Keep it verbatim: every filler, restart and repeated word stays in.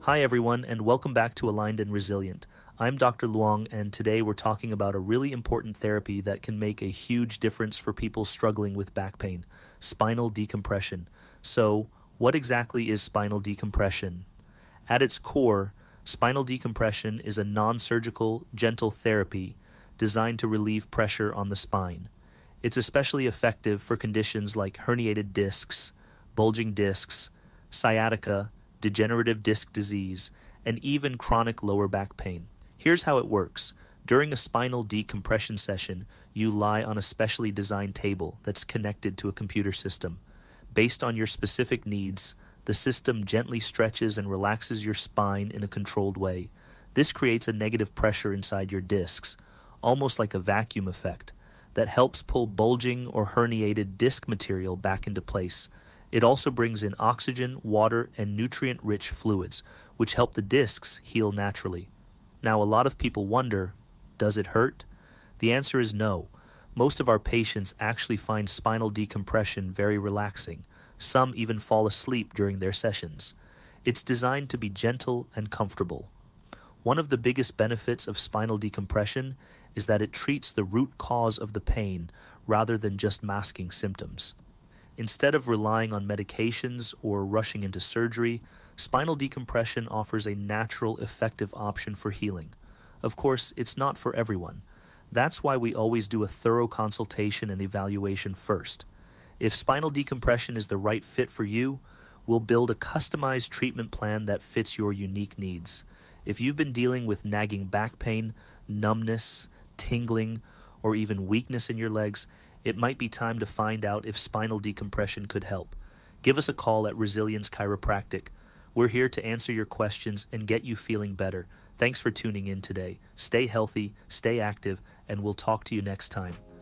Hi everyone, and welcome back to Aligned and Resilient. I'm Doctor Luong, and today we're talking about a really important therapy that can make a huge difference for people struggling with back pain: spinal decompression. So, what exactly is spinal decompression? At its core, spinal decompression is a non-surgical, gentle therapy designed to relieve pressure on the spine. It's especially effective for conditions like herniated discs, bulging discs, sciatica, degenerative disc disease, and even chronic lower back pain. Here's how it works. During a spinal decompression session, you lie on a specially designed table that's connected to a computer system. Based on your specific needs, the system gently stretches and relaxes your spine in a controlled way. This creates a negative pressure inside your discs, almost like a vacuum effect, that helps pull bulging or herniated disc material back into place. It also brings in oxygen, water, and nutrient-rich fluids, which help the discs heal naturally. Now, a lot of people wonder, does it hurt? The answer is no. Most of our patients actually find spinal decompression very relaxing. Some even fall asleep during their sessions. It's designed to be gentle and comfortable. One of the biggest benefits of spinal decompression is that it treats the root cause of the pain rather than just masking symptoms. Instead of relying on medications or rushing into surgery, spinal decompression offers a natural, effective option for healing. Of course, it's not for everyone. That's why we always do a thorough consultation and evaluation first. If spinal decompression is the right fit for you, we'll build a customized treatment plan that fits your unique needs. If you've been dealing with nagging back pain, numbness, tingling, or even weakness in your legs, it might be time to find out if spinal decompression could help. Give us a call at Resilience Chiropractic. We're here to answer your questions and get you feeling better. Thanks for tuning in today. Stay healthy, stay active, and we'll talk to you next time.